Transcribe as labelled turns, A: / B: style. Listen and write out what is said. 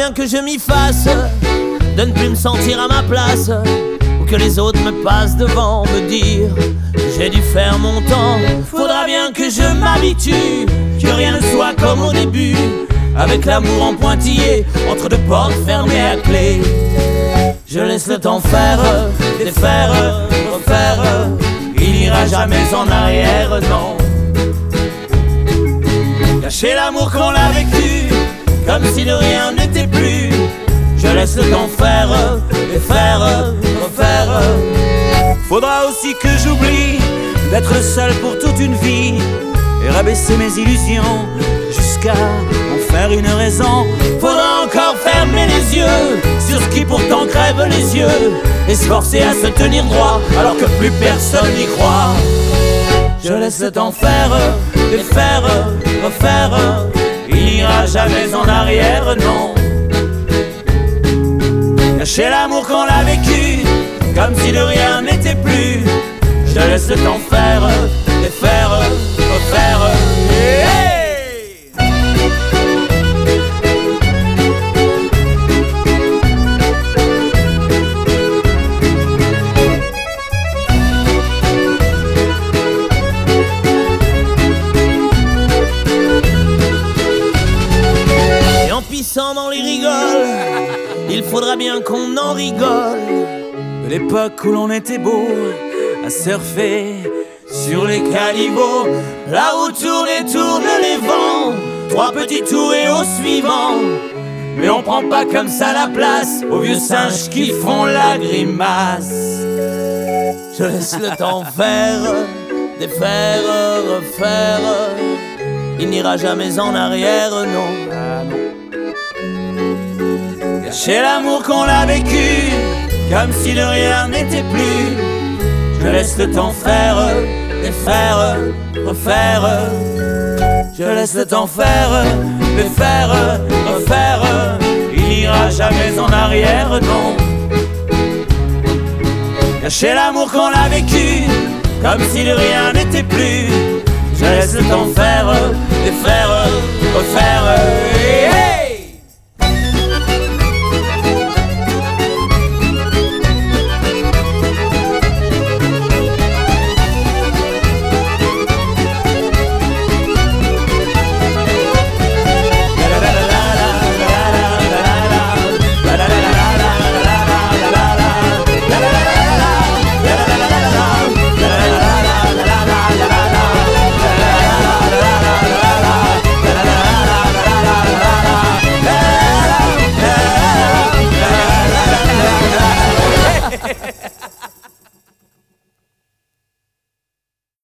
A: bien que je m'y fasse de ne plus me sentir à ma place, ou que les autres me passent devant, me dire que j'ai dû faire mon temps. Faudra bien que je m'habitue, que rien ne soit comme au début, avec l'amour en pointillé, entre deux portes fermées à clé. Je laisse le temps faire, défaire, refaire, il n'ira jamais en arrière, non. Cacher l'amour qu'on a vécu, comme si de rien n'était plus. Je laisse le temps faire, défaire, refaire. Faudra aussi que j'oublie d'être le seul pour toute une vie, et rabaisser mes illusions jusqu'à en faire une raison. Faudra encore fermer les yeux sur ce qui pourtant crève les yeux, et se forcer à se tenir droit alors que plus personne n'y croit. Je laisse le temps faire, défaire, refaire, il n'ira jamais en arrière, non. Cacher l'amour qu'on a vécu, comme si de rien n'était plus. Je laisse le temps faire, défaire, refaire. Hey! Et en pissant dans les rigoles, il faudra bien qu'on en rigole. De l'époque où l'on était beau à surfer sur les caniveaux, là où tournent les vents, trois petits tours et au suivant. Mais on prend pas comme ça la place aux vieux singes qui font la grimace. Je laisse le temps faire, défaire, refaire, il n'ira jamais en arrière, non. Cacher l'amour qu'on a vécu, comme si de rien n'était plus. Je laisse le temps faire, défaire, refaire. Je laisse le temps faire, défaire, refaire. Il n'ira jamais en arrière, non. Cacher l'amour qu'on a vécu, comme si de rien n'était plus. Je laisse le temps faire, défaire,